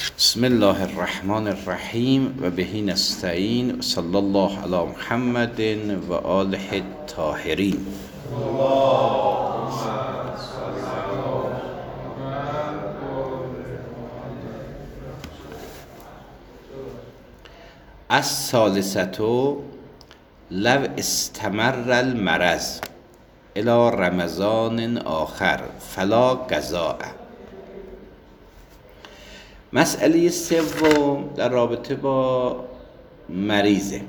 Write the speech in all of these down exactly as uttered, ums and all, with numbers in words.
بسم الله الرحمن الرحیم و بهی نستعین. صلی الله علی محمد و آله الطاهرین. الثالثة لو استمر المرض الى رمضان آخر فلا قضاء. مسئله سوم در رابطه با مریضه.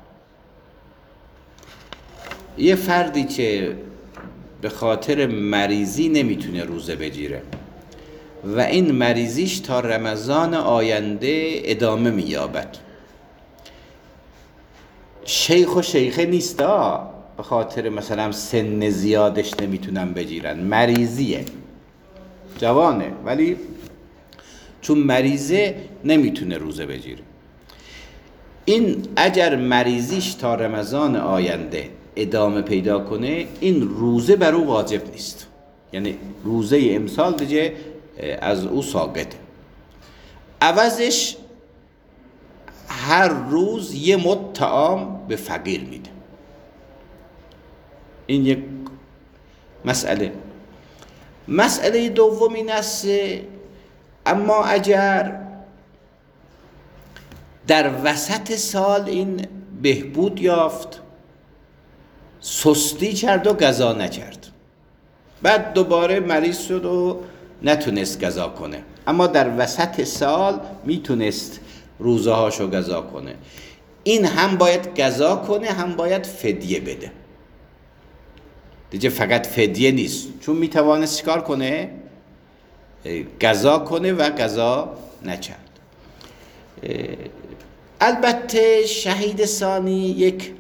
یه فردی که به خاطر مریضی نمیتونه روزه بگیره و این مریضیش تا رمضان آینده ادامه مییابد. شیخ و شیخه نیست ها، به خاطر مثلا سن زیادش نمیتونن بگیرن، مریضیه، جوانه ولی چون مریضه نمیتونه روزه بگیره. این اگر مریضیش تا رمضان آینده ادامه پیدا کنه این روزه بر او واجب نیست، یعنی روزه امسال دیگه از او ساقطه. عوضش هر روز یه مد طعام به فقیر میده. این یک مسئله. مسئله دوم این است اما اگر در وسط سال این بهبود یافت، سستی کرد و قضا نکرد، بعد دوباره مریض شد و نتونست قضا کنه، اما در وسط سال میتونست روزه هاشو قضا کنه، این هم باید قضا کنه هم باید فدیه بده. دیگه فقط فدیه نیست، چون میتوانست چیکار کنه؟ قضا کنه و قضا نکرد. البته شهید ثانی یک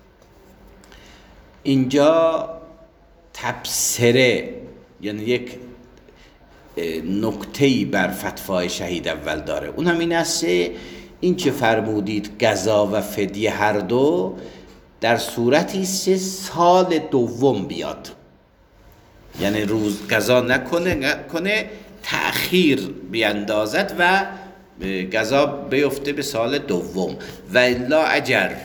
اینجا تبصره، یعنی یک نکته‌ای بر فتوای شهید اول داره. اون هم این است این که فرمودید قضا و فدیه هر دو در صورتی است که سال دوم بیاد، یعنی روز قضا نکنه کنه تأخیر بیندازد و قضا بیفته به سال دوم، و الا اگر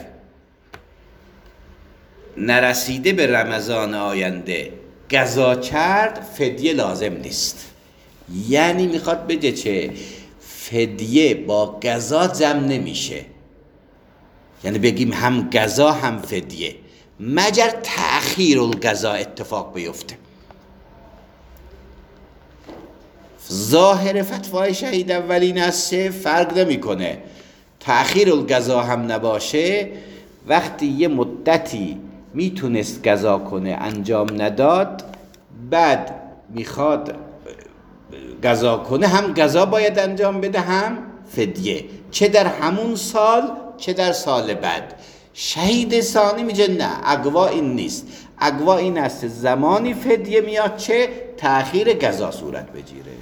نرسیده به رمضان آینده قضا کرد فدیه لازم نیست. یعنی میخواد بگه چه؟ فدیه با قضا جمع نمیشه، یعنی بگیم هم قضا هم فدیه، مگر تأخیر القضا اتفاق بیفته. ظاهر فتوای شهید اولین است فرق نمیکنه، تأخیر القضا هم نباشه، وقتی یه مدتی میتونست قضا کنه انجام نداد، بعد میخواد قضا کنه، هم قضا باید انجام بده هم فدیه، چه در همون سال چه در سال بعد. شهید ثانی میگه نه، اقوا این نیست، اقوا این است زمانی فدیه میاد چه تأخیر قضا صورت بگیره.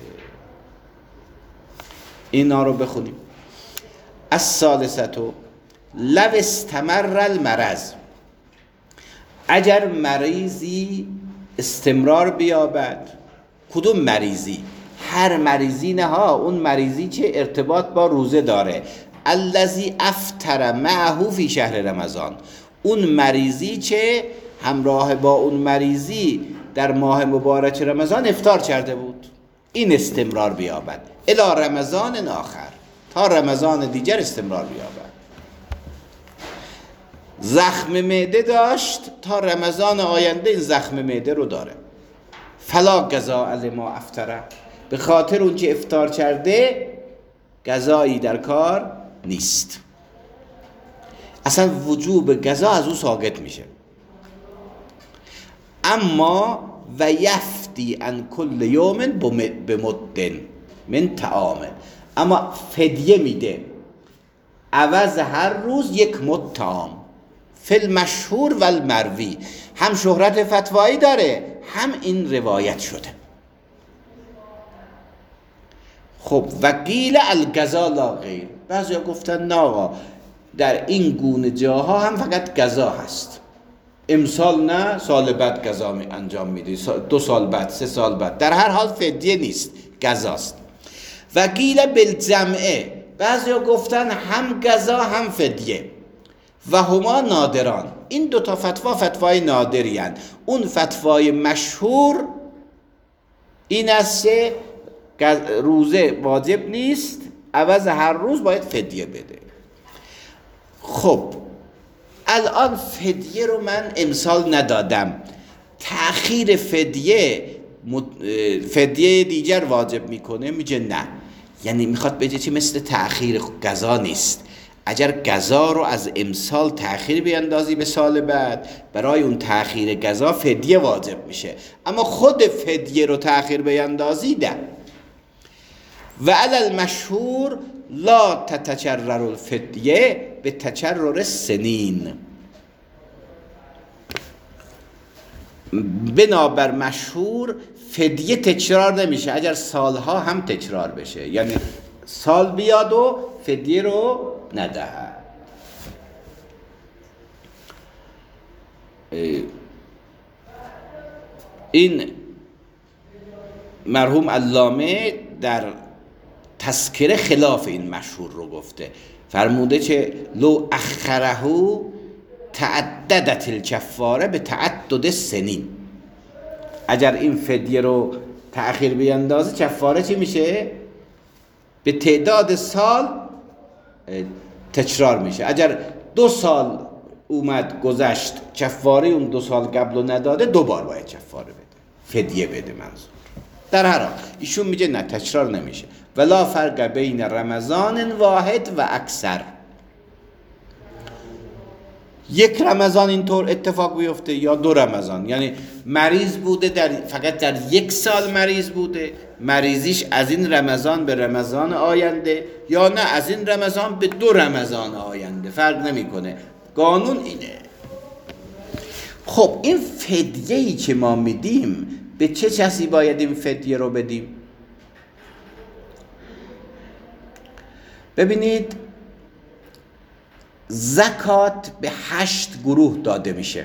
اینا رو بخونیم. الثالثة لو استمر المرض، اگر مریضی استمرار بیابد. کدوم مریضی؟ هر مریضی نه ها، اون مریضی که ارتباط با روزه داره. الذی افطر معه فی شهر رمضان، اون مریضی که همراه با اون مریضی در ماه مبارک رمضان افطار کرده بود، این استمرار بیابد الی رمضان آخر، تا رمضان دیگر استمرار بیابد. زخم معده داشت، تا رمضان آینده این زخم معده رو داره. فلا قضاء لما افطر، به خاطر اون که افطار کرده قضایی در کار نیست، اصلا وجوب قضا از او ساقط میشه. اما و یفتی ان کل یوم بمد من طعام، اما فدیه میده عوض هر روز یک مد طعام. فی المشهور و المروی، هم شهرت فتوایی داره هم این روایت شده. خب وقیل القضا لا غیر، بعضی ها گفتن نه آقا در این گونه جاها هم فقط قضا هست، امسال نه سال بعد قضا انجام میدی، دو سال بعد، سه سال بعد، در هر حال فدیه نیست، قضاست. و قیل بالجمعه، بعضی ها گفتن هم قضا هم فدیه. و هما نادران، این دوتا فتوا فتوای نادری هستند. اون فتوای مشهور این است که روزه واجب نیست، عوض هر روز باید فدیه بده. خب الان فدیه رو من امسال ندادم، تأخیر فدیه فدیه دیگر واجب میکنه؟ میگه نه. یعنی میخواد بگه چی؟ مثل تأخیر قضا نیست. اگر قضا رو از امسال تأخیر بیندازی به سال بعد، برای اون تأخیر قضا فدیه واجب میشه، اما خود فدیه رو تأخیر بیندازی ده. و علی المشهور لا تتکرر الفدیه به تکرر السنین، بنابر مشهور فدیه تکرار نمیشه اگر سالها هم تکرار بشه، یعنی سال بیاد و فدیه رو ندهد. این مرحوم علامه در تذکره خلاف این مشهور رو گفته، فرموده که لو اخره تعددت الکفاره به تعدد سنین، اگر این فدیه رو تأخیر بیندازه کفاره چی میشه؟ به تعداد سال تکرار میشه. اگر دو سال اومد گذشت کفاره اون دو سال قبل رو نداده، دوبار باید کفاره بده، فدیه بده منظور. در هر حال ایشون میگه نه، تکرار نمیشه. ولا فرق بین رمضان واحد و اکثر، یک رمضان اینطور اتفاق بیفته یا دو رمضان، یعنی مریض بوده در فقط در یک سال مریض بوده، مریضیش از این رمضان به رمضان آینده، یا نه از این رمضان به دو رمضان آینده، فرق نمیکنه. قانون اینه. خب این فدیه‌ای که ما میدیم، به چه کسی باید این فدیه رو بدیم؟ ببینید زکات به هشت گروه داده میشه.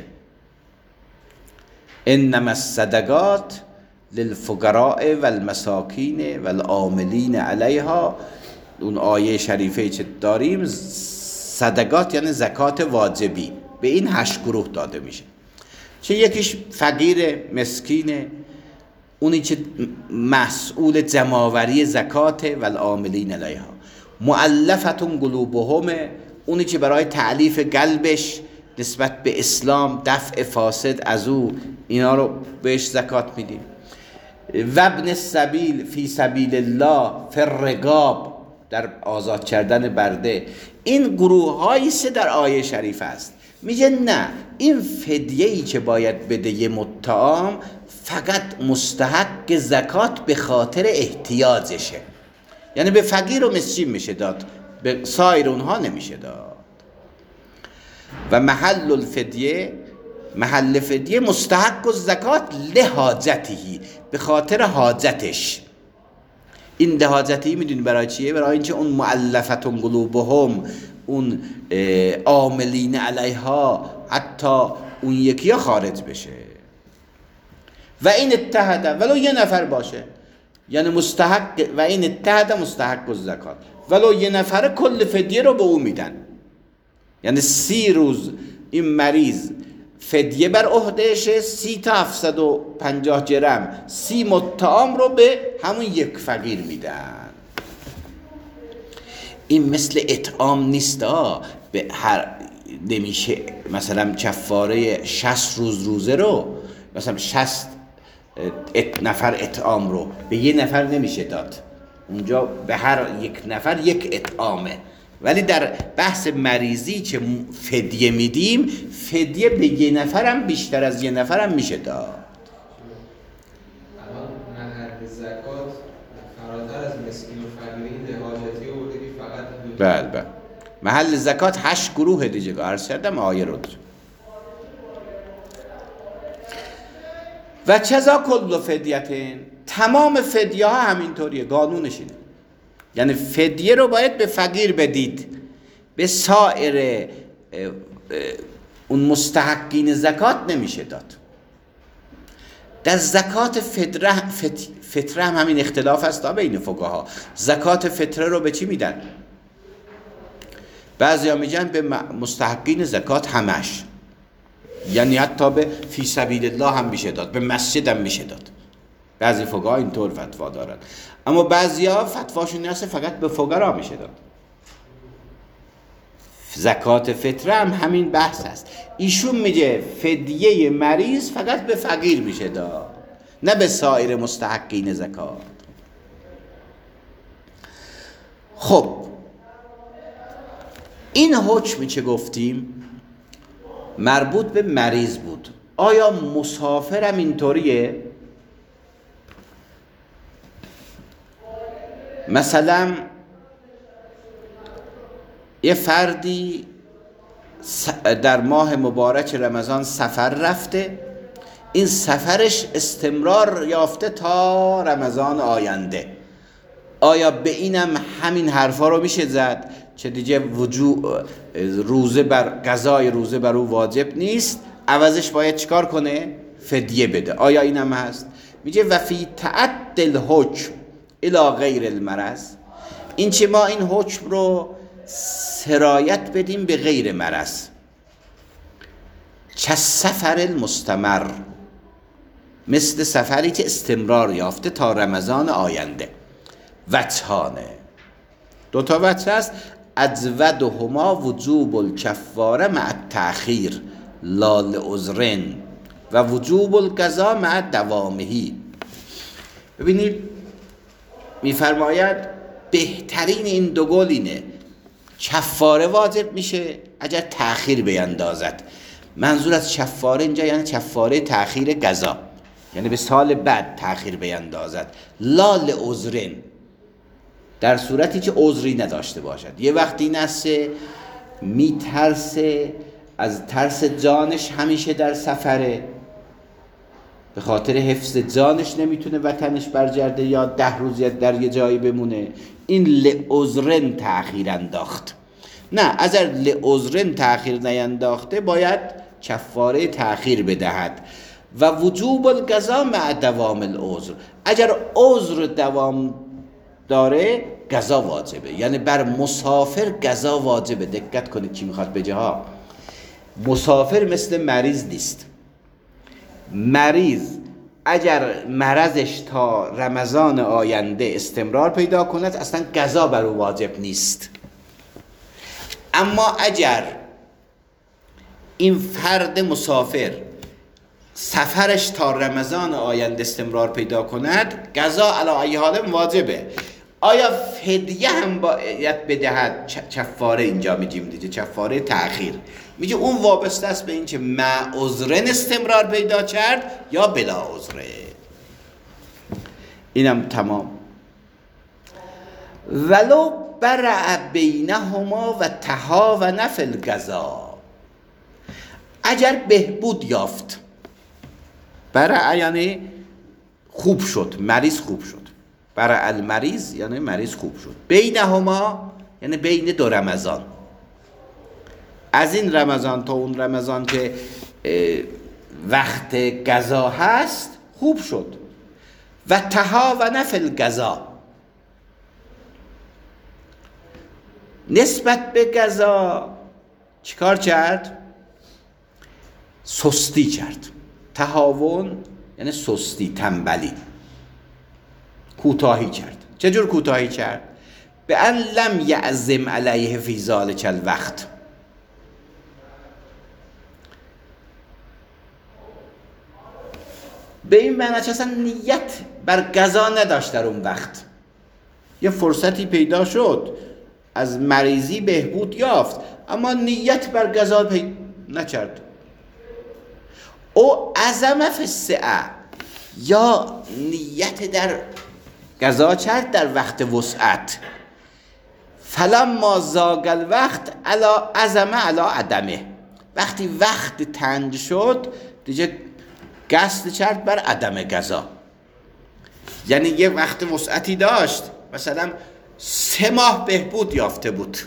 انما الصدقات للفقراء والمساکین والعاملین علیها، اون آیه شریفه که داریم، صدقات یعنی زکات واجبی، به این هشت گروه داده میشه. چه یکیش فقیر مسکینه، اونی که مسئول جمع‌آوری زکات، والعاملین علیها. مؤلفتون قلوبهم، اونی که برای تعلیف قلبش نسبت به اسلام، دفع فاسد از او، اینا رو بهش زکات میدیم. و ابن السبیل فی سبیل الله فی الرقاب، در آزاد کردن برده. این گروه هایی سه در آیه شریف است. میگه نه، این فدیه‌ای که باید بده یه مطعام فقط مستحق زکات به خاطر احتیاجشه، یعنی به فقیر و مسکین میشه داد، به سایر اونها نمیشه داد. و محل الفدیه، محل فدیه مستحق الزکات لحاجتهی، به خاطر حاجتش. این لحاجتهی میدونی برای چیه؟ برای اینکه اون مؤلفتون قلوبهم، اون عاملین علیها، حتی اون یکی ها خارج بشه. و این اتحد، ولو یه نفر باشه، یعنی مستحق، و این اتحد مستحق الزکات، ولو یه نفر کل فدیه رو به او میدن. یعنی سی روز این مریض فدیه بر عهدهشه، سی تا هفتصد و پنجاه جرم، سی مطعام رو به همون یک فقیر میدن. این مثل اطعام نیست ها، به هر نمیشه مثلا کفاره شصت روز روزه رو، مثلا شصت نفر اطعام رو به یه نفر نمیشه داد، اونجا به هر یک نفر یک اطعامه. ولی در بحث مریضی که فدیه میدیم، فدیه به یه نفرم بیشتر از یه نفرم میشه داد. الان محل زکات فراتر از مسکین و فقیری حاجتی و دیگه فقط بله بله، محل زکات هشت گروه دیگه عرض کردم آیه رو. و چذا کل فدیتین، تمام فدیه ها همینطوریه، قانونش اینه. یعنی فدیه رو باید به فقیر بدید، به سایر اون مستحقین زکات نمیشه داد. در زکات فطره فطره هم همین اختلاف هست بین فقها. زکات فطره رو به چی میدن؟ بعضیا میگن به مستحقین زکات همش، یعنی حتی به فی سبیل الله هم میشه داد، به مسجد هم میشه داد. بعضی فقها اینطور فتوا دارن، اما بعضیا فتواشون هست فقط به فقرا میشه داد. زکات فطره هم همین بحث است. ایشون میگه فدیه مریض فقط به فقیر میشه داد، نه به سایر مستحقین زکات. خب این حکمی که گفتیم مربوط به مریض بود. آیا مسافر هم اینطوریه؟ مثلا یه فردی در ماه مبارک رمضان سفر رفته، این سفرش استمرار یافته تا رمضان آینده، آیا به اینم همین حرفا رو میشه زد چه دیگه وجوع روزه بر قضای روزه بر او واجب نیست، عوضش باید چیکار کنه؟ فدیه بده؟ آیا اینم هست؟ میگه و فی تعدل حکم الی غیر المرض، این چه ما این حکم رو سرایت بدیم به غیر مرض، چه سفر المستمر، مثل سفری که استمرار یافته تا رمضان آینده. وجهانه، دو تا وجه هست. اجودهما وجوب الکفاره مع التأخیر لا لعذرن و وجوب القضا مع دوامهی. ببینید میفرماید بهترین این دو گل اینه، کفاره واجب میشه اگر تأخیر بیندازد. منظور از کفاره اینجا یعنی کفاره تأخیر قضا، یعنی به سال بعد تأخیر بیندازد. لا لعذرن، در صورتی که عذری نداشته باشد. یه وقتی نسه میترسه، از ترس جانش همیشه در سفره، به خاطر حفظ جانش نمیتونه وطنش برگرده یا ده روز در یه جایی بمونه، این لعذرن تأخیر انداخت. نه، اگر لعذرن تأخیر نینداخته باید کفاره تأخیر بدهد. و وجوب القضا مع دوام العذر، اگر عذر دوام داره قضا واجبه، یعنی بر مسافر قضا واجبه. دقت کنید چی میخواد بگه ها. مسافر مثل مریض نیست. مریض اگر مرضش تا رمضان آینده استمرار پیدا کند اصلا قضا بر او واجب نیست. اما اگر این فرد مسافر سفرش تا رمضان آینده استمرار پیدا کند قضا علی ای حال واجبه. آیا فدیه هم باید بدهد؟ کفاره اینجا میگیم دیگه، کفاره تأخیر. میگه اون وابسته است به این که مع عذرن استمرار پیدا کرد یا بلا عذره. اینم تمام. ولو برع بینهما و تهاون فی القضا، اگر بهبود یافت، برع یعنی خوب شد، مریض خوب شد، برع المریض یعنی مریض خوب شد، بینهما یعنی بین دو رمضان، از این رمضان تا اون رمضان که وقت قضا هست خوب شد. و تهاون فی القضا، نسبت به قضا چیکار کرد؟ سستی کرد. تهاون یعنی سستی، تنبلی، کوتاهی کرد. چجور کوتاهی کرد؟ به ان لم یعزم علیه فی ذلک الوقت، به این معنی که اصلا نیت بر قضا نداشت در اون وقت. یه فرصتی پیدا شد، از مریضی بهبود یافت، اما نیت بر قضا پیدا نکرد. او عزم فی السعه، یا نیت در قضا کرد در وقت وسعت. فلما ضاق الوقت علا عزم علا عدمه، وقتی وقت تنگ شد دیگه قصد کرد بر عدم قضا. یعنی یه وقت وسعتی داشت، مثلا سه ماه بهبود یافته بود،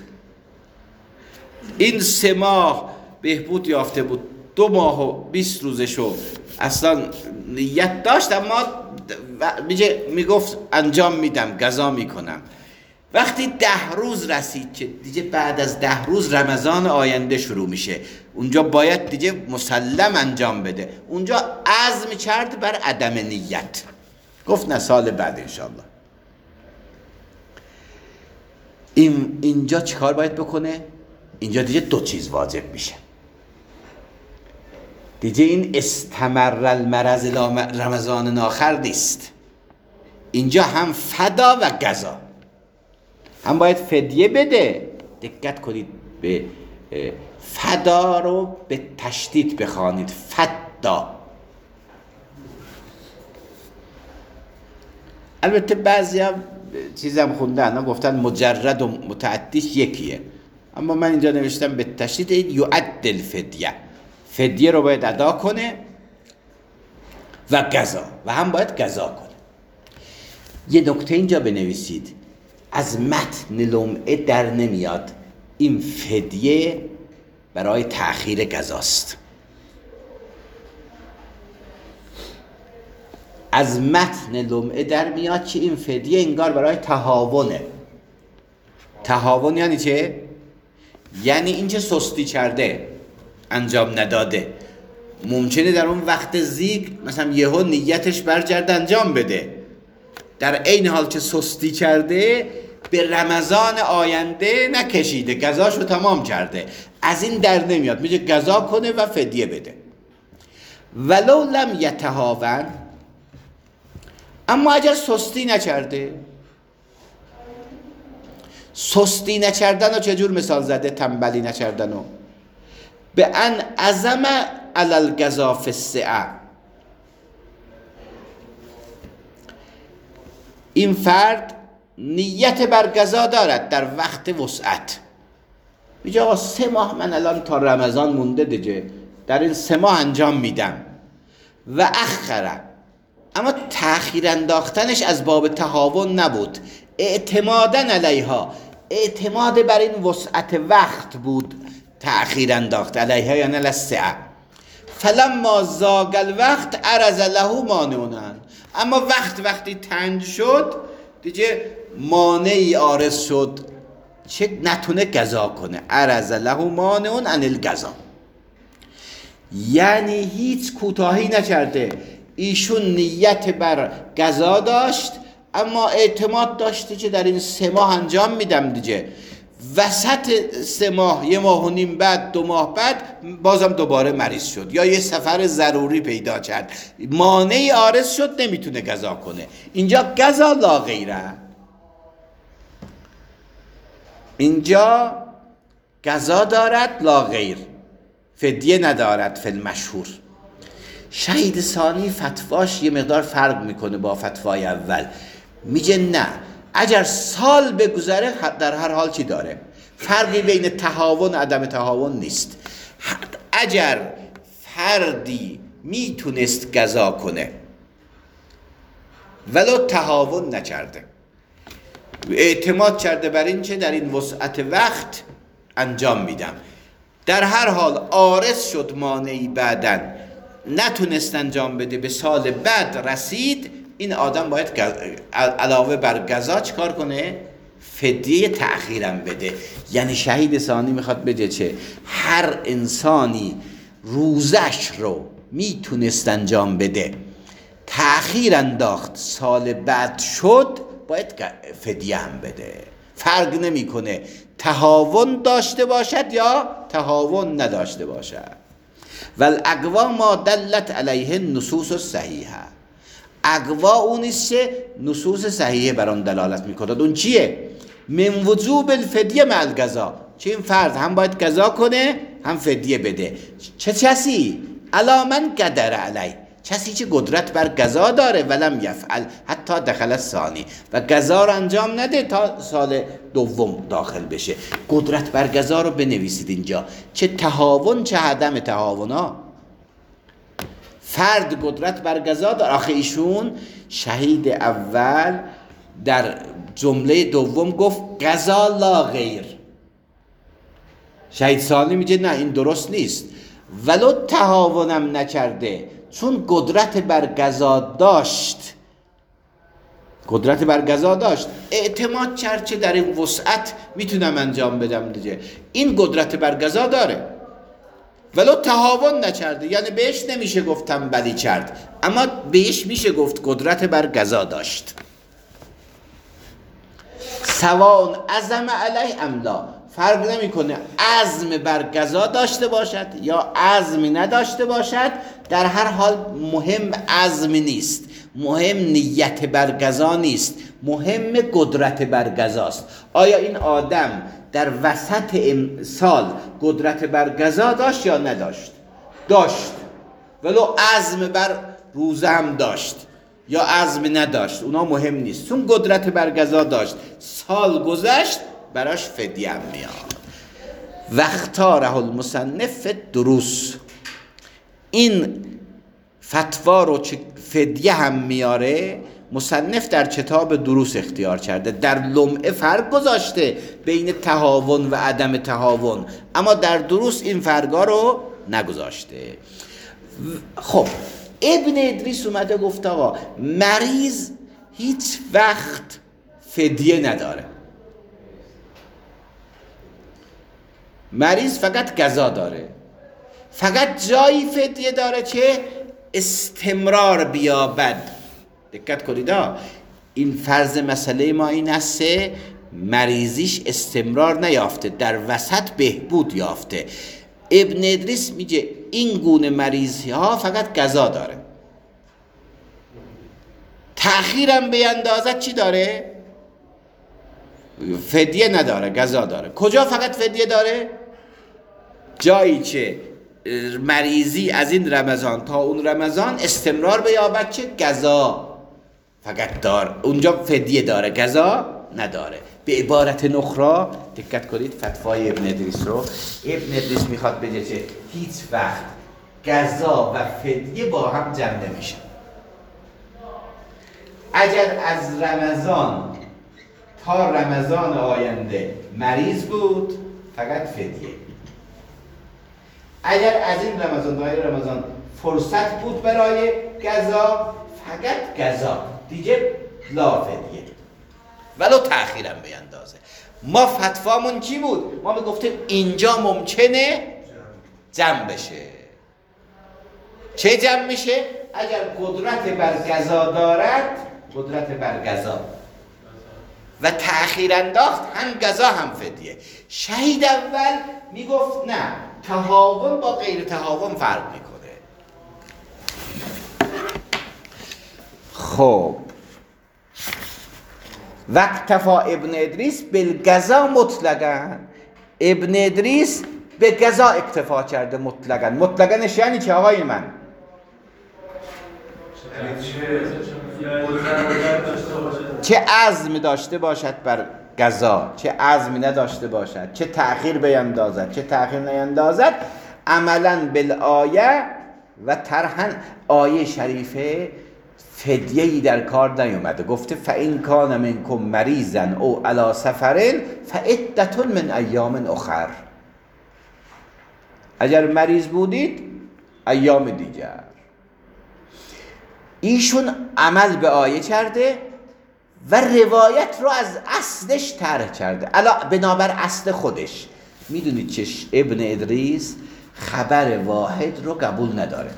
این سه ماه بهبود یافته بود، دو ماه و بیست روزشو اصلا نیت داشت اما میگه میگفت انجام میدم قضا میکنم. وقتی ده روز رسید که دیگه بعد از ده روز رمضان آینده شروع میشه، اونجا باید دیگه مسلم انجام بده، اونجا عزم کرد بر عدم نیت، گفت نه سال بعد انشاءالله. این اینجا چیکار باید بکنه؟ اینجا دیگه دو چیز واجب میشه دیگه. این استمر المرض الی رمضان آخر نیست، اینجا هم فدا و قضا، هم باید فدیه بده. دقت کنید به فدا رو به تشدید بخوانید، فدا. البته بعضی هم چیزم خوندن گفتن مجرد و متعدیش یکیه، اما من اینجا نوشتم به تشدید یعد الفدیه، فدیه رو باید ادا کنه و قضا، و هم باید قضا کنه. یه نکته اینجا بنویسید، از متن لمعه در نمیاد این فدیه برای تأخیر قضاست. از متن لمعه در میاد که این فدیه انگار برای تهاونه. تهاون یعنی چه؟ یعنی این چه سستی کرده، انجام نداده، ممکنه در اون وقت زیگ مثلا یهو نیتش برگرده انجام بده، در عین حال که سستی کرده به رمضان آینده نکشیده، قضاشو تمام کرده، از این در نمیاد، میگه قضا کنه و فدیه بده. ولو لم یتهاون، اما اگر سستی نکرده، سستی نکردن و چجور مثال زده، تنبلی نکردن و به ان عزم علی القضا فی السعه، این فرد نیت بر قضا دارد در وقت وسعت. میگه آقا سه ماه من الان تا رمضان مونده دیگه، در این سه ماه انجام میدم. و اخره، اما تأخیر انداختنش از باب تهاون نبود، اعتمادا علیها، اعتماد بر این وسعت وقت بود، تأخیر انداخت علیها یعنی السعه. فلما زاغ الوقت عرض له مانعون، اما وقت وقتی تنگ شد دیگه مانعی عارض شد چه نتونه قضا کنه. عرض له مانعون عن القضا، یعنی هیچ کوتاهی نکرده، ایشون نیت بر قضا داشت اما اعتماد داشته که در این سه ماه انجام میدم دیگه، وسط سه ماه، یه ماه و نیم بعد، دو ماه بعد بازم دوباره مریض شد یا یه سفر ضروری پیدا کرد، مانعی عارض شد نمیتونه قضا کنه. اینجا قضا لا غیره، اینجا قضا دارد لا غیر، فدیه ندارد فی المشهور. شهید ثانی فتواش یه مقدار فرق میکنه با فتوای اول، میگه نه، اگر سال بگذره در هر حال چی داره، فرقی بین تهاون و عدم تهاون نیست. اگر فردی میتونست قضا کنه ولو تهاون نکرده، اعتماد کرده بر این چه در این وسعت وقت انجام میدم، در هر حال عارض شد مانعی بعدن نتونست انجام بده، به سال بعد رسید، این آدم باید علاوه بر قضا چیکار کنه؟ فدیه تأخیرم بده. یعنی شهید ثانی میخواد بگه چه؟ هر انسانی روزش رو میتونست انجام بده، تأخیر انداخت، سال بعد شد، باید فدیه هم بده. فرق نمیکنه تهاون داشته باشد یا تهاون نداشته باشد. والاقوا ما دلت علیه النصوص الصحیحه، اقوا اونیست که نصوص صحیحه بر آن دلالت میکند. اون چیه؟ من وجوب الفدیه مع القضا، چه این فرد هم باید قضا کنه هم فدیه بده. چه کسی؟ الا من قدر علی، کسی که قدرت بر قضا داره، ولم یفعل حتی دخل الثانی، و قضا رو انجام نده تا سال دوم داخل بشه. قدرت بر قضا رو بنویسید اینجا، چه تهاون چه عدم تهاونا. فرد قدرت بر قضا داره. آخه ایشون شهید اول در جمله دوم گفت قضا لا غیر، شهید ثانی میگه نه این درست نیست، ولو تهاونم نکرده، چون قدرت بر قضا داشت قدرت بر قضا داشت اعتماد کرد که در این وسعت میتونم انجام بدم دیگه. این قدرت بر قضا داره ولو تهاون نکرده، یعنی بهش نمیشه گفت تنبلی کرد، اما بهش میشه گفت قدرت بر قضا داشت. سواء عزم علیه ام لا، فرق نمیکنه عزم بر قضا داشته باشد یا عزمی نداشته باشد، در هر حال مهم عزم نیست، مهم نیت بر قضا نیست، مهم قدرت بر قضاست. آیا این آدم در وسط سال قدرت بر قضا داشت یا نداشت؟ داشت، ولو عزم بر روزه هم داشت یا عزم نداشت، اونا مهم نیست، چون قدرت بر قضا داشت. سال گذشت براش فدیه هم میاد. واختاره المصنف دروس، این فتوا رو چه فدیه هم میاره مصنف در کتاب دروس اختیار کرده. در لمعه فرق گذاشته بین تهاون و عدم تهاون، اما در دروس این فرقا رو نگذاشته. خب ابن ادریس اومده گفت آقا مریض هیچ وقت فدیه نداره، مریض فقط قضا داره، فقط جایی فدیه داره که استمرار بیابد. دقت کنید، این فرض مسئله ما این است مریضیش استمرار نیافته، در وسط بهبود یافته. ابن ادریس میگه این گونه مریضی ها فقط قضا داره، تأخیرم بیندازد چی داره؟ فدیه نداره، قضا داره. کجا فقط فدیه داره؟ جایی که مریضی از این رمضان تا اون رمضان استمرار بیابد که قضا فقط داره، اونجا فدیه داره، قضا نداره. به عبارت نخرا دقت کنید فتوای ابن ادریس رو. ابن ادریس میخواد بگه که هیچ وقت قضا و فدیه با هم جمع نمیشه. اگر از رمضان تا رمضان آینده مریض بود فقط فدیه، اگر از این رمضان تا رمضان فرصت بود برای قضا فقط قضا، دیگه لا فدیه ولو تأخیرم بیندازه. ما فتوامون کی بود؟ ما میگفتیم اینجا ممکنه جمع بشه. چه جمع میشه؟ اگر قدرت بر قضا دارد، قدرت بر قضا و تأخیر انداخت، هم قضا هم فدیه. شهید اول میگفت نه، تهاون با غیر تهاون فرق میکنه. خب وقتفا ابن ادریس بالقضا مطلقاً، ابن ادریس به قضا اکتفا کرده مطلقاً. مطلقاًش یعنی چه آقای من؟ چه عزم داشته باشد بر قضا، چه عزمی نداشته باشد، چه تأخیر بیندازد، چه تأخیر نیندازد، عملاً بالآیه و طرحاً آیه شریفه فدیه‌ای در کار نیومده. گفته فَإِنْ کَانَ مِنْکُمْ مَرِیضًا او علی سفر فَعِدَّةٌ من ایام اخر. اگر مریض بودید ایام دیگر. ایشون عمل به آیه کرده و روایت رو از اصلش طرح کرده، الا بنابر اصل خودش. میدونید چه ابن ادریس خبر واحد رو قبول نداره،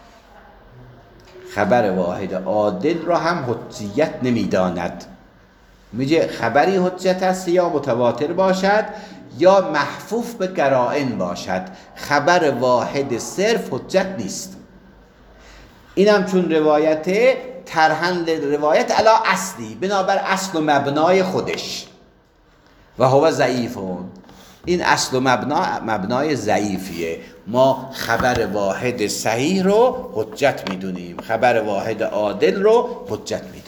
خبر واحد عادل رو هم حجیت نمیداند. میگه خبری حجت است یا متواتر باشد یا محفوف به قرائن باشد، خبر واحد صرف حجت نیست. اینم چون روایت ترهن روایت علا اصلی، بنابر اصل و مبنای خودش، و هو ضعیفون. این اصل و مبنا مبنای ضعیفیه. ما خبر واحد صحیح رو حجت میدونیم، خبر واحد عادل رو حجت میدونیم.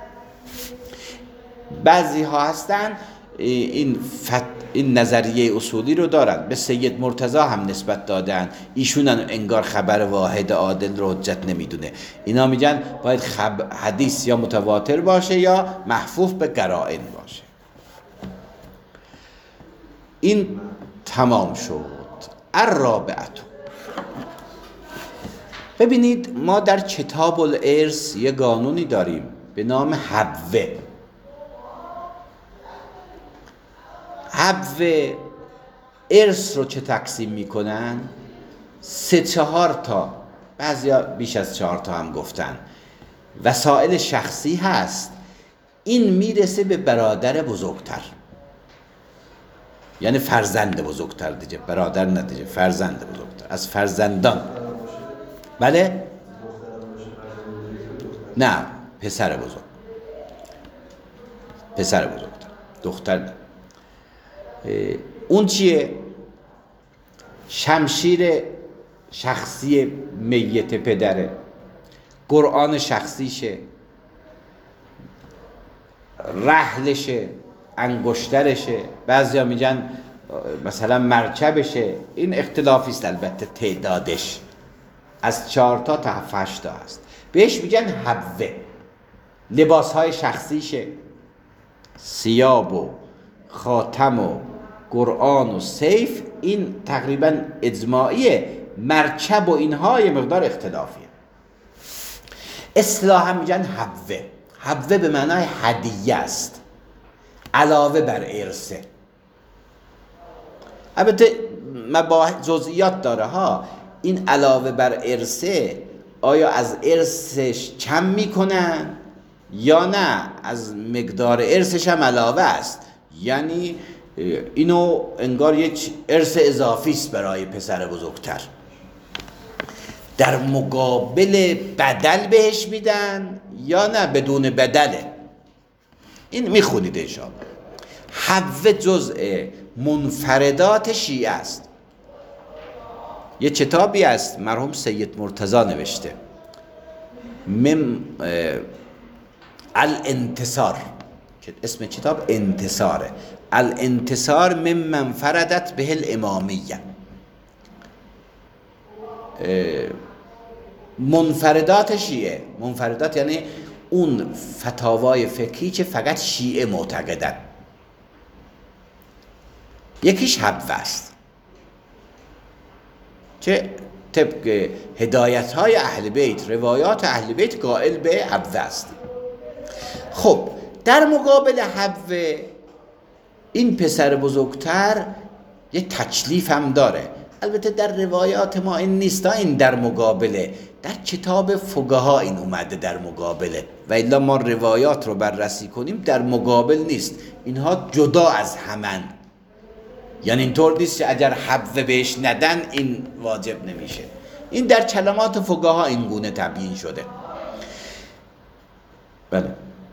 بعضی ها هستن این فت... این نظریه اصولی رو دارن، به سید مرتضی هم نسبت دادن، ایشون انگار خبر واحد عادل رو حجت نمیدونه. اینا میگن باید خب... حدیث یا متواتر باشه یا محفوف به قرائن باشه. این تمام شد. الرابعه، ببینید ما در کتاب الارث یه قانونی داریم به نام حبوه. حبوه ارث رو چه تقسیم میکنن؟ سه چهار تا، بعضیا بیش از چهار تا هم گفتن. وسائل شخصی هست، این میرسه به برادر بزرگتر، یعنی فرزند بزرگتر دیگه، برادر ندیگه، فرزند بزرگتر از فرزندان. بله؟ نه، پسر بزرگ، پسر بزرگتر، دختر نه. اون چیه؟ شمشیر شخصی میت پدره، قرآن شخصیشه، رحلشه، انگشترشه، بعضیا میگن مثلا مرکبشه. این اختلافی است البته تعدادش، از چهار تا تا هشت تا هست. بهش میگن حبوه. لباس های شخصیشه، ثیاب و خاتم و قرآن و سیف، این تقریبا اجماعیه. مرکب و اینها یه مقدار اختلافیه. اصطلاحا میگن حبوه. حبوه به معنای هدیه است، علاوه بر ارثه. البته مباحث جزئیات داره ها. این علاوه بر ارثه آیا از ارثش کم میکنن یا نه از مقدار ارثش هم علاوه است؟ یعنی اینو انگار یک ارث اضافی است برای پسر بزرگتر، در مقابل بدل بهش میدن یا نه بدون بدله. این میخونید انشاءالله. حبوه جزء منفردات شیعه است. یه کتابی است مرحوم سید مرتضی نوشته، مم الانتصار، اسم کتاب انتصاره، الانتصار ممن فردت به الامامیه. منفردات شیعه، منفردات یعنی اون فتاوای فقهی که فقط شیعه معتقدن. یکیش حبوه است که طبق هدایت های اهل بیت، روایات اهل بیت قائل به حبوه است. خب در مقابل حبوه این پسر بزرگتر یه تکلیف هم داره. البته در روایات ما این نیست، این در مقابله، در کتاب فقها این اومده در مقابله، و الا ما روایات رو بررسی کنیم در مقابل نیست، اینها جدا از همن. یعنی اینطور نیست که اگر حبوه بهش ندن این واجب نمیشه. این در کلمات فقها این گونه تبیین شده. بله.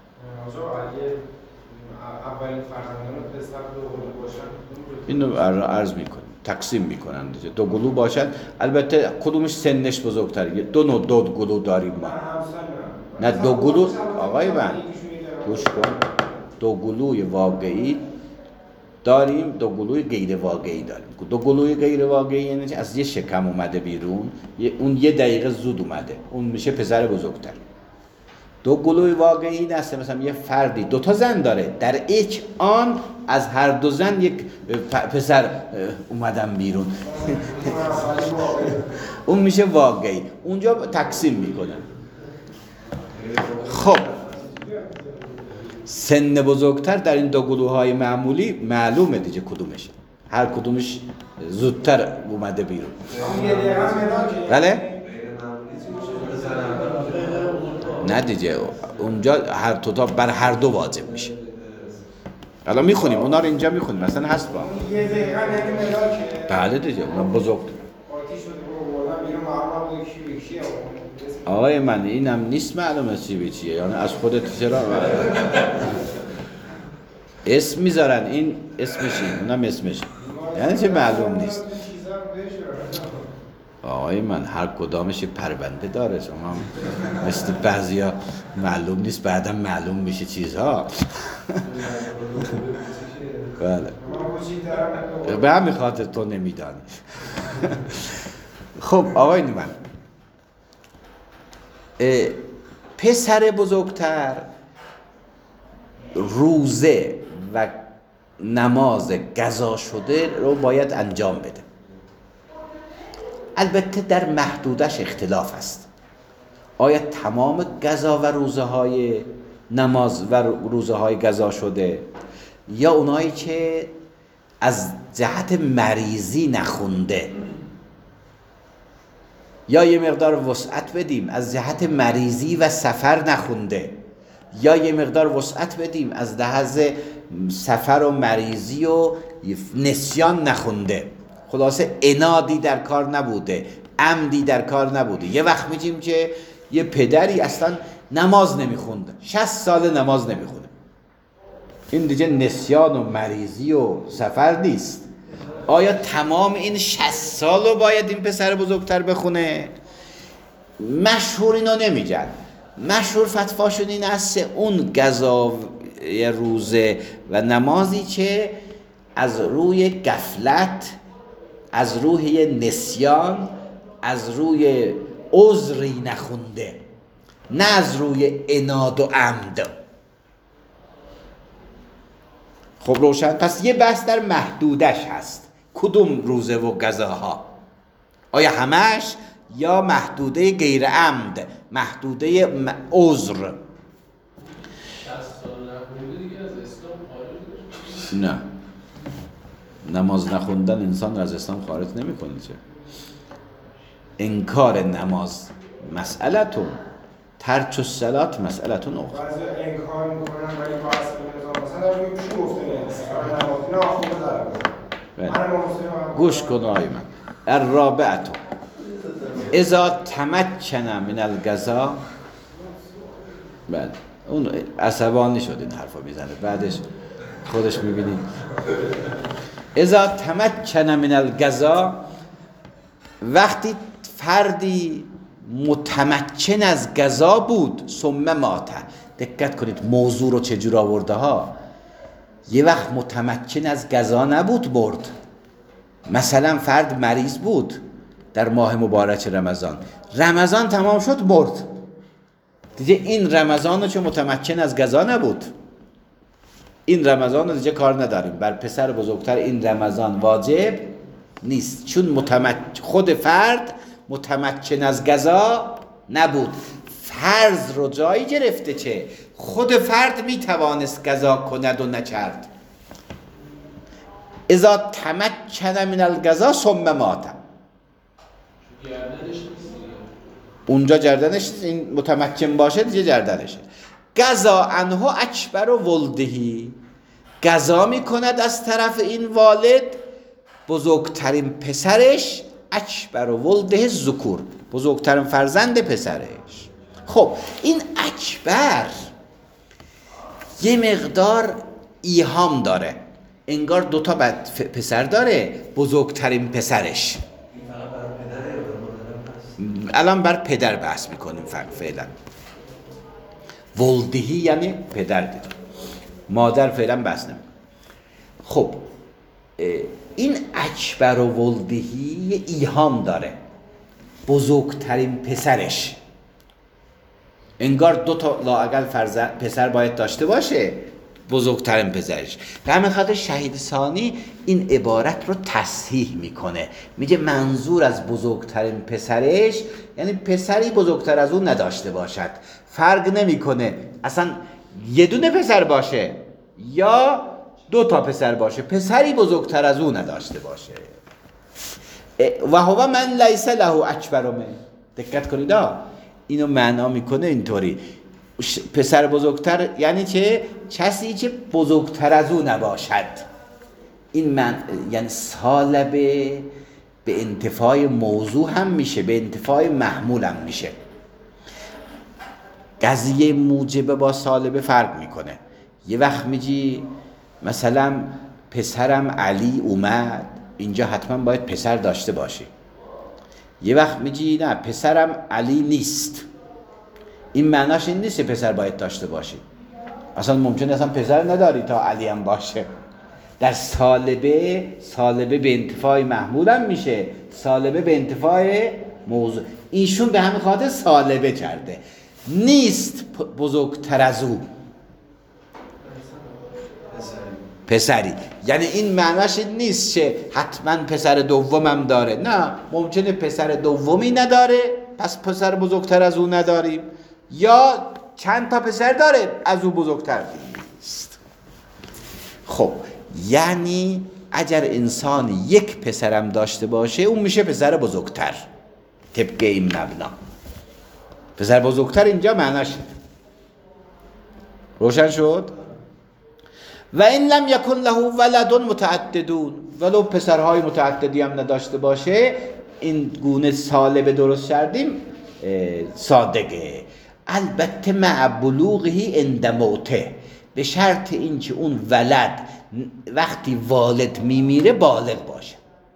اولین فرزندان پسر دو گلو باشن، اینو عرض میکنم، تقسیم میکنن دو گلو باشن. البته کدومش سنش بزرگتره؟ دو نوع دو گلو داریم ما. نه دو گلو آقای من گوش کن، دو گلوی واقعی داریم، دو گلوی غیر واقعی داریم. دو گلوی غیر واقعی یعنی از یه شکم اومده بیرون، اون یه دقیقه زود اومده، اون میشه پسر بزرگتر. دو گلوی واقعی نسته مثلا یه فردی دو تا زن داره، در یک آن از هر دو زن یک پسر اومدن بیرون اون میشه واقعی، اونجا تقسیم میکنن. خب سن بزرگتر در این دو گلوهای معمولی معلومه دیگه کدومشه، هر کدومش زودتر اومده بیرون. بله؟ نه دیگه اونجا هر دو تا بر هر دو واجب میشه. الان میخونیم اونا رو، اینجا میخونیم مثلا هست با یه دقیقه یعنی ملاکه. بله دیگه اونا بزرگ آتیش شده برو بردم اینو معلوم بود کی به کیه. آقای من اینم نیست معلومه چی به چیه، یعنی از خودت چرا اسم میذارن، این اسمش این اونم اسمش، یعنی چه معلوم نیست. آقای من هر کدامش پرونده داره، شما مثل بعضیا معلوم نیست بعدم معلوم میشه چیزها. بله به همین خاطر تو نمیدانی. خب آقای من پسر بزرگتر روزه و نماز قضا شده رو باید انجام بده. البته در محدودش اختلاف است. آیا تمام قضا و روزه های نماز و روزه های قضا شده، یا اونایی که از جهت مریضی نخونده، یا یه مقدار وسعت بدیم از جهت مریضی و سفر نخونده، یا یه مقدار وسعت بدیم از لحاظ سفر و مریضی و نسیان نخونده. خلاصه عنادی در کار نبوده، عمدی در کار نبوده. یه وقت میگیم که یه پدری اصلا نماز نمیخونده، شصت سال نماز نمیخونه. این دیگه نسیان و مریضی و سفر نیست. آیا تمام این شصت سال رو باید این پسر بزرگتر بخونه؟ مشهور اینو نمیگن. مشهور فتواشون این است اون قضا روزه و نمازی که از روی غفلت، از روی نسیان، از روی عذری نخونده، نه از روی عناد و عمد. خب روشن. پس یه بحث در محدودش هست، کدوم روزه و قضاها، آیا همش یا محدوده غیر عمد، محدوده م- عذر. نه، نماز نخوندن انسان از اسلام خارج نمی‌کنه. چه انکار نماز مسئلتون، ترک الصلات مسئلتون اخرى. بعضی انکار میکنن ولی با اصل مثلا روی چی گفته نه نماز نه آخونده داره. گوش کن آقای من. الرابعه اذا تمکن من القضا. بعد اون عصبانی شد این حرفا میزنه، بعدش خودش میبینید. اذا تمکن من القضا، وقتی فردی متمکن از قضا بود، ثم مات. دقت کنید موضوع رو چجور آورده ها. یه وقت متمکن از قضا نبود، برد. مثلا فرد مریض بود در ماه مبارک رمضان، رمضان تمام شد مرد. دیگه این رمضان رو چه متمکن از قضا نبود، این رمضان رو دیگه کار نداریم. بر پسر بزرگتر این رمضان واجب نیست، چون متمکن خود فرد متمکن از قضا نبود. فرض رو جایی گرفته که خود فرد میتوانست قضا کند و نکرد. اذا تمکن من القضا ثم مات، اونجا گردنش این متمکن باشه دیگه گردنشه. قضا عنه اکبر ولدهی، قضا میکند از طرف این والد بزرگترین پسرش، اکبر ولده ذکور، بزرگترین فرزند پسرش. خب این اکبر یه مقدار ایهام داره، انگار دوتا پسر داره، بزرگترین پسرش. الان بر پدر بحث میکنیم فعلا. ولدهی یعنی پدر دید، مادر فعلا بحث نمیکنیم. خب این اکبر و ولدهی ایهام داره، بزرگترین پسرش، انگار دو تا لااقل فرزند پسر باید داشته باشه، بزرگترین پسرش. به همین خاطر شهید ثانی این عبارت رو تصحیح میکنه، میگه منظور از بزرگترین پسرش یعنی پسری بزرگتر از اون نداشته باشد. فرق نمیکنه اصلا یه دونه پسر باشه یا دو تا پسر باشه، پسری بزرگتر از اون نداشته باشه. و هو من لیس له اکبر من. دقت کنید اینو معنا میکنه اینطوری، پسر بزرگتر یعنی چه؟ کسی که بزرگتر از او نباشد. این من یعنی سالبه به انتفاع موضوع هم میشه، به انتفاع محمول هم میشه. قضیه موجبه با سالبه فرق میکنه. یه وقت میگی مثلا پسرم علی اومد، اینجا حتما باید پسر داشته باشی. یه وقت میگی نه پسرم علی نیست، این معناش این نیست که پسر باید داشته باشی، اصلا ممکنه اصلا پسر نداری تا علی هم باشه. در سالبه، سالبه به انتفاع محمول هم میشه، سالبه به انتفاع موضوع. ایشون به همین خاطر سالبه کرده، نیست بزرگتر از او، پسری. یعنی این معناش این نیست که حتما پسر دومم داره، نه، ممکنه پسر دومی نداره پس پسر بزرگتر از او نداریم، یا چند تا پسر داره از او بزرگتر نیست. خب یعنی اگر انسان یک پسرم داشته باشه اون میشه پسر بزرگتر طبق این مبنا. پسر بزرگتر اینجا معناش روشن شد؟ و این لم یکن له ولد متعددون، ولو پسرهای متعددی هم نداشته باشه این گونه سالب درست کردیم صادقه. البته مع بلوغه عند موته، به شرط اینکه اون ولد وقتی والد میمیره بالغ باشه.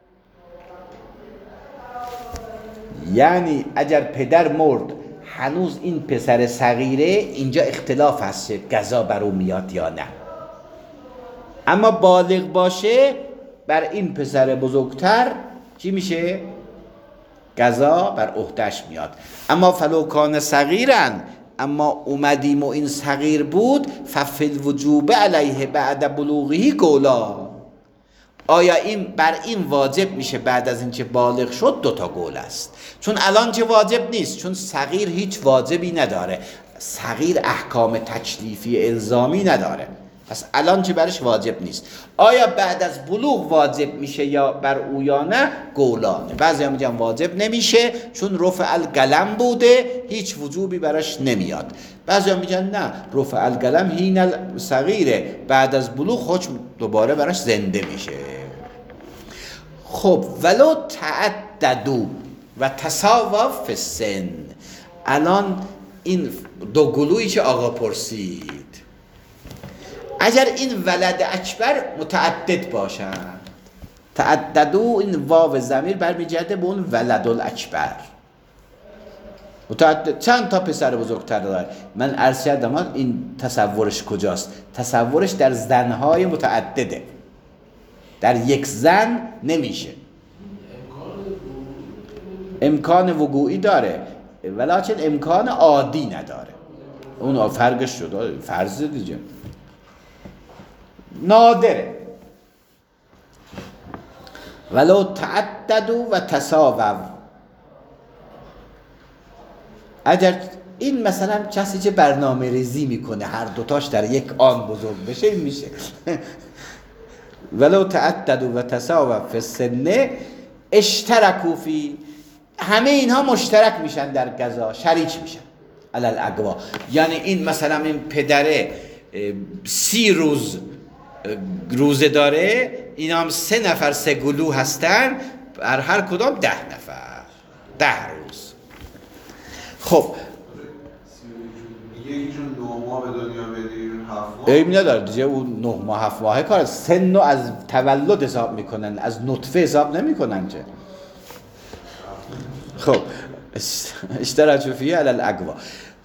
یعنی اگر پدر مرد هنوز این پسر صغیره، اینجا اختلاف هست قضا بر او میاد یا نه، اما بالغ باشه بر این پسر بزرگتر چی میشه؟ قضا بر عهده‌اش میاد. اما فلو کان صغیرن، اما اومدیم و این صغیر بود، ففی الوجوب علیه بعد بلوغه قولا، آیا این بر این واجب میشه بعد از اینکه بالغ شد؟ دوتا قول است. چون الان که واجب نیست، چون صغیر هیچ واجبی نداره، صغیر احکام تکلیفی الزامی نداره، پس الان که برش واجب نیست. آیا بعد از بلوغ واجب میشه یا بر او یا نه؟ قولانه. بعضی هم میگن واجب نمیشه چون رفع القلم بوده هیچ وجوبی براش نمیاد. بعضی هم میگن نه، رفع القلم هین الصغیره، بعد از بلوغ خودش دوباره براش زنده میشه. خب ولو تعددو و تساوا فی السن، الان این دو گلویی که آقا پرسید، اگر این ولد اکبر متعدد باشند، تعددو این واو ضمیر برمیگرده به اون ولد الاکبر، متعدد چند تا پسر بزرگتر داره. من عرض کردم این تصورش کجاست؟ تصورش در زنهای متعدده، در یک زن نمیشه. امکان وقوعی داره ولیکن امکان عادی نداره، اون فرقش شده، فرض دیگه نادره. ولو تعددوا و تساووا، اگر این مثلا کسی که برنامه ریزی میکنه هر دوتاش در یک آن بزرگ بشه این میشه ولو تعددوا و تساووا فی السن اشترکوا فی، همه اینها مشترک میشن در قضا، شریک میشن علی الاقوا. یعنی این مثلا این پدره سی روز روزه داره، اینا هم سه نفر سه گلو هستن، بر هر کدام ده نفر ده روز. خب یکیشون نه ماه به دنیا بدی، هفت ماه ایمی نداره دیگه، اون نه ماه هفت ماه کار سن رو از تولد حساب میکنن، از نطفه حساب نمیکنن که. خب اشتراک فیه علی الاقوا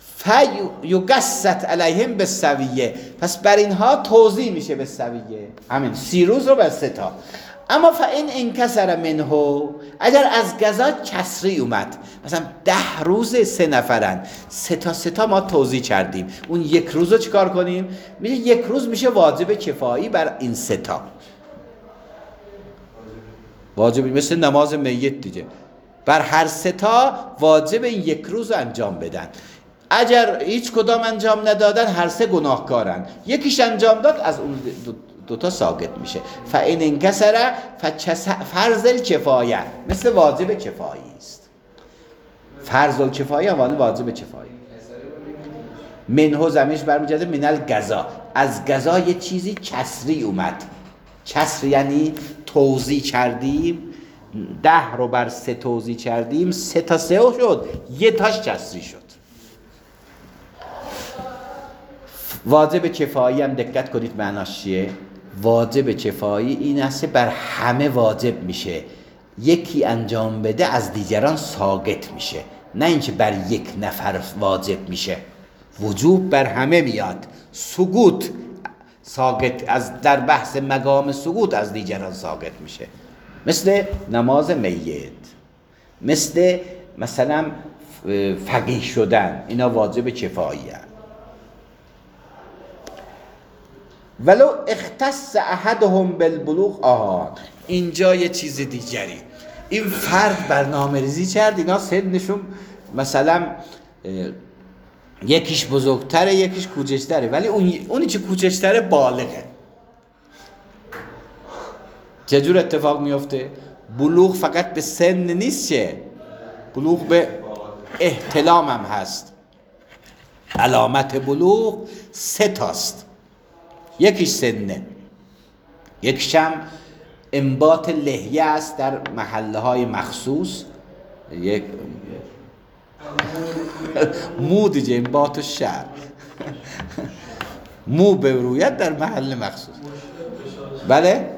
فیقسط علیهم بالسویه، پس بر اینها توزیع میشه به سویه، همین سی روز رو به سه تا. اما فاین انکسر منه، اگر از قضا کسری اومد، مثلا ده روز سه نفرن، سه تا سه تا ما توزیع کردیم، اون یک روز رو چیکار کنیم؟ میشه یک روز میشه واجب کفایی بر این سه تا، واجب مثل نماز میت دیگه، بر هر سه تا واجب این یک روز انجام بدن. اگر هیچ کدام انجام ندادن هر سه گناهکارن، یکیش انجام داد از اون دو, دو تا ساقط میشه. فاین انکسر فرض الکفایه، مثل واجب کفایی است. فرض الکفایه هم واجب کفایی. منه زمینش برمیگرده من القضا، از قضا یه چیزی کسری اومد. کسر یعنی توزیع کردیم، ده رو بر سه توزیع کردیم، سه تا سه شد، یه تاش کسری شد. واجب کفایی هم دقت کنید معناش چیه؟ واجب کفایی این است بر همه واجب میشه، یکی انجام بده از دیگران ساقط میشه، نه اینکه بر یک نفر واجب میشه. وجوب بر همه میاد، سقوط ساقط از در بحث مقام سقوط از دیگران ساقط میشه، مثل نماز میت، مثل مثلا فقیه شدن، اینا واجب کفایی هست. ولو اختص احدهم بالبلوغ. آها اینجا یه چیز دیگری، این فرد برنامه ریزی کرد اینا سنشون مثلا یکیش بزرگتره یکیش کوچکتره، ولی اون اونی که کوچکتره بالغه. چجور اتفاق میفته؟ بلوغ فقط به سن نیست، چه بلوغ به احتلام هم هست. علامت بلوغ سه تاست، یکیش سنه، یکیش هم انبات لحیه است در محله های مخصوص، یک مو دیگه انبات شعر مو به رویت در محل مخصوص. بله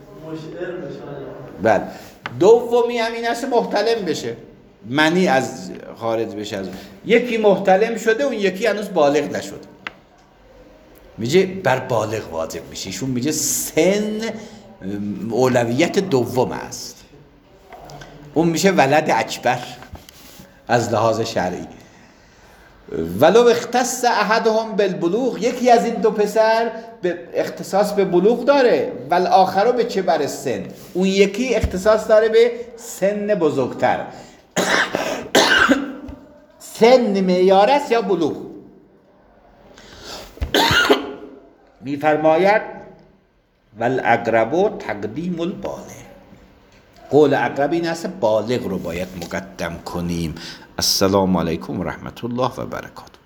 بله. دومی هم این است محتلم بشه، منی از خارج بشه از یکی محتلم شده اون یکی هنوز بالغ نشد، میگه بر بالغ واجب میشه. ایشون میگه سن اولویت دوم است، اون میشه ولد اکبر از لحاظ شرعی. ولو اختص احدهم بالبلوغ، یکی از این دو پسر به اختصاص به بلوغ داره، ول آخرو به کبر سن، اون یکی اختصاص داره به سن بزرگتر. سن معیار است یا بلوغ؟ میفرماید ول اقرب تقدیم البالغ، قول اقرب این است بالغ رو باید مقدم کنیم. السلام علیکم و رحمت الله و برکاته.